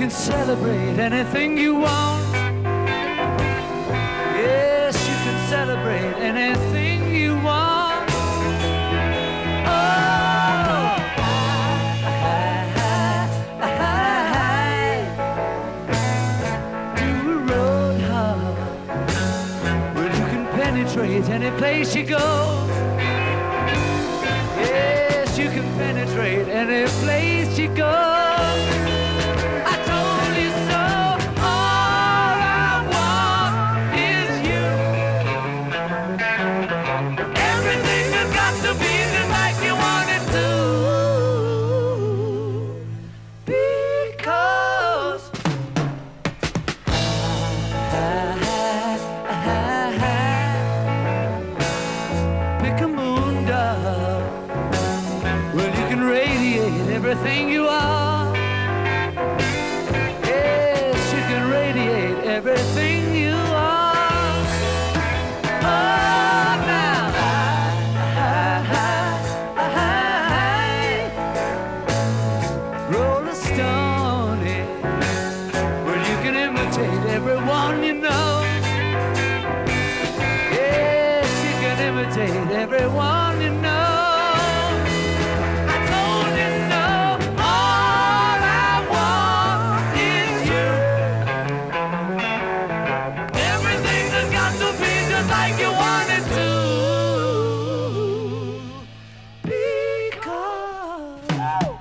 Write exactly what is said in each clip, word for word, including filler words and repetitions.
can celebrate anything you want. Yes, you can celebrate anything you want. Oh, do a road hop where you can penetrate any place you go. Yes, you can penetrate any place you go. I told you so. All I want is you. Everything has got to be just like you want it to. Because pick a moon dove. Well, you can radiate everything you are. Yes, you can radiate everything you are. Oh, now, roll a stone in where you can imitate everyone you know. Yes, you can imitate everyone you know. I told you so. All I want is you. Everything has got to be just like you want it to. Because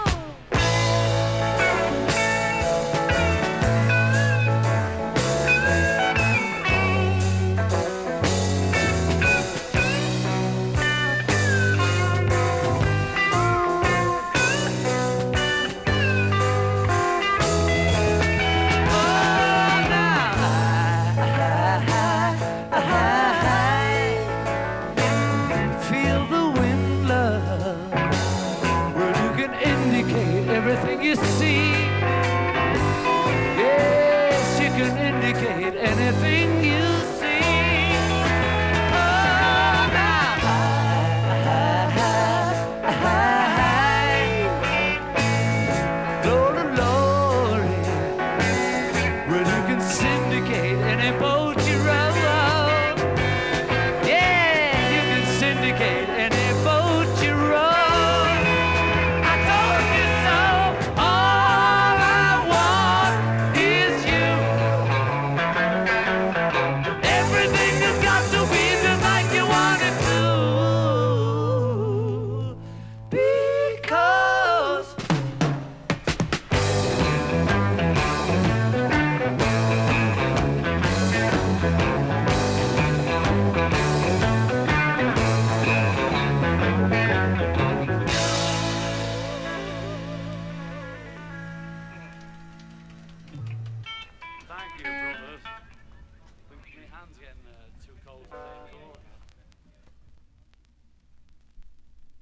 feel the wind, love, where you can indicate everything you see. Yes, you can indicate anything